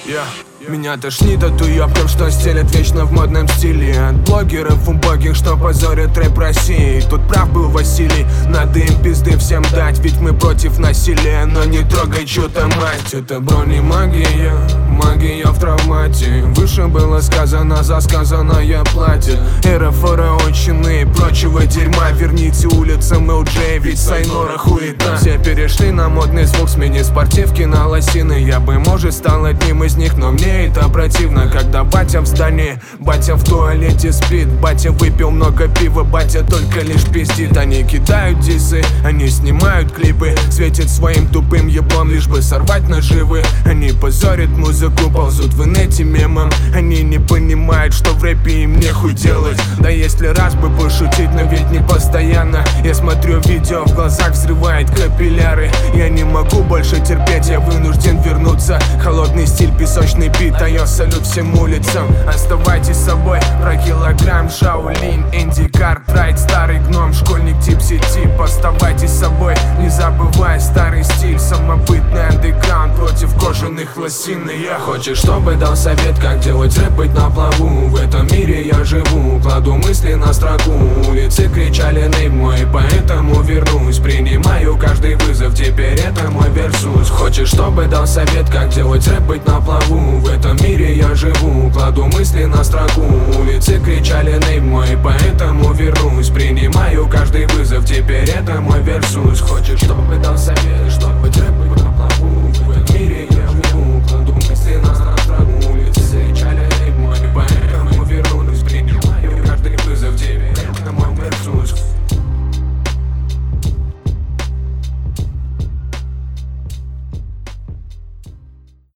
Меня тошнит от уёбков, что стелят вечно в модном стиле. От блогеров убогих, что позорят рэп России. Тут прав был Василий, надо им пизды всем дать. Ведь мы против насилия, но не трогай чью-то мать. Это бронемагия, магия в травмате. Выше было сказано, за сказанное платье. Эра фараонщины и прочего дерьма. Верните улицам LJ, ведь Сайнора хуета. Все перешли на модный звук, смени спортивки на лосины. Я бы, может, стал одним из них, но мне это противно, когда батя в здании, батя в туалете спит, батя выпил много пива, батя только лишь пиздит. Они кидают дисы, они снимают клипы, светят своим тупым еблом, лишь бы сорвать наживы. Они позорят музыку, ползут в инете мемом. Они не понимают, что в рэпе им нехуй делать. Да если раз бы пошутить, но ведь не постоянно. Я смотрю видео, в глазах взрывает капилляры. Я не могу больше терпеть, я вынужден вернуться. Холодный стиль, песочный бит, а я салют всем улицам. Оставайтесь собой, про килограмм, Шаолинь, Энди Картрайт, старый гном, школьник тип-си-тип. Оставайтесь собой, не забывай старый стиль. Самобытный андеграунд против кожаных лосин. И я хочешь, чтобы дал совет, как делать рэп, быть на плаву. В этом мире я живу, кладу мысли на строку. Улицы кричали нейм мой, поэтому вернусь. Принимаю каждый вызов, теперь это мой версус. Хочешь, чтобы дал совет, как делать рэп, быть на плаву. В этом мире я живу, кладу мысли на строку. Улицы кричали нейм мой, поэтому вернусь. Принимаю каждый вызов, теперь это мой версус. Хочешь, чтобы